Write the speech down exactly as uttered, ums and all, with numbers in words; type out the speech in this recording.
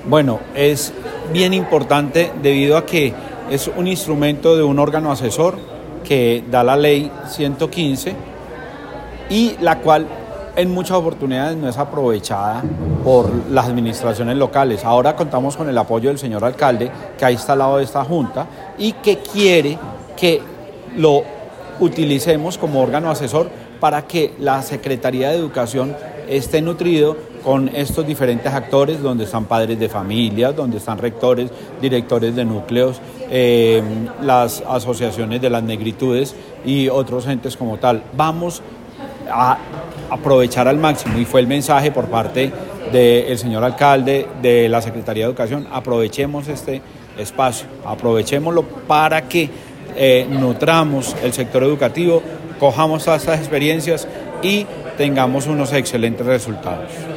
Bueno, es bien importante debido a que es un instrumento de un órgano asesor que da la ley ciento quince y la cual en muchas oportunidades no es aprovechada por las administraciones locales. Ahora contamos con el apoyo del señor alcalde que ha instalado esta junta y que quiere que lo utilicemos como órgano asesor para que la Secretaría de Educación esté nutrido con estos diferentes actores, donde están padres de familias, donde están rectores, directores de núcleos, eh, las asociaciones de las negritudes y otros entes como tal. Vamos a aprovechar al máximo, y fue el mensaje por parte del señor alcalde, de la Secretaría de Educación: aprovechemos este espacio, aprovechémoslo para que eh, nutramos el sector educativo, cojamos todas estas experiencias y tengamos unos excelentes resultados.